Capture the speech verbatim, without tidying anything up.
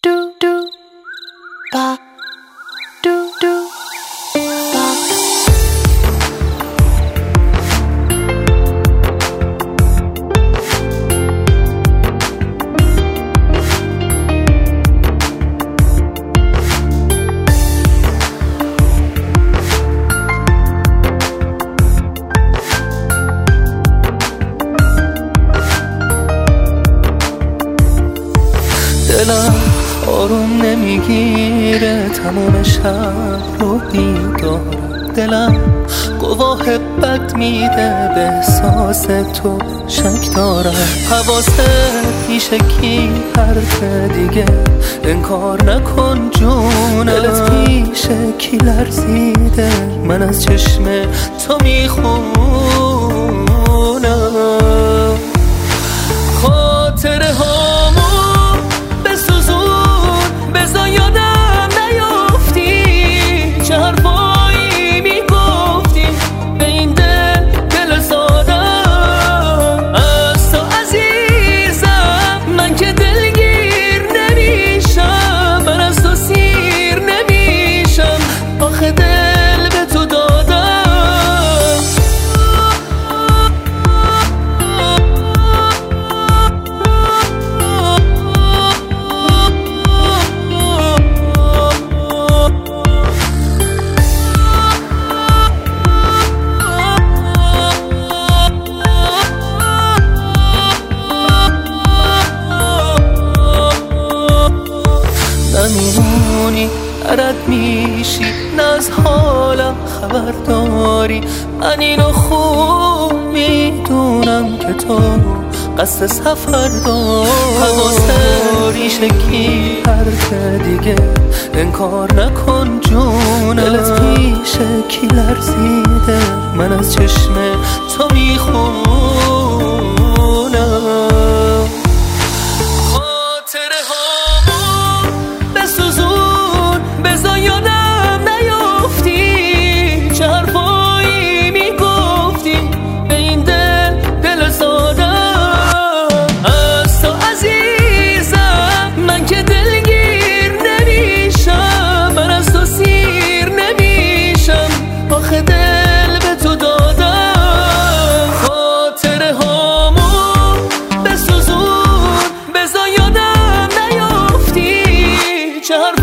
do do ba do do ba. دلم آروم نمیگیره تمام شب رو بیدارم، دلم گواه بد میده به احساس تو شک دارم. حواست پیش کی حرف دیگه انکار نکن جونم، دلت پیش کی لرزیده من از چشم تو میخونم. خاطره هامون بزا یادم نیافتی چه حرفایی میگفتیم به این دل دل سادم. از تو عزیزم من که دلگیر نمیشم، من از تو سیر نمیشم، آخه دل به تو دادم. نمیمونی رد میشی نه از حالم خبر داری، من اینو خوب میدونم که تو قصد سفر داری. حواست ریش کی حرف دیگه انکار نکن جونم، دلت پیش کی لرزیده من از چشم تو میخونم. خاطره بزا یادم نیافتی چه حرفایی میگفتیم به این دل دل سادم. از تو عزیزم من که دلگیر نمیشم، من از تو سیر نمیشم، آخه دل به تو دادم. خاطره هامون بسوزون بزا یادم نیافتی چه حرف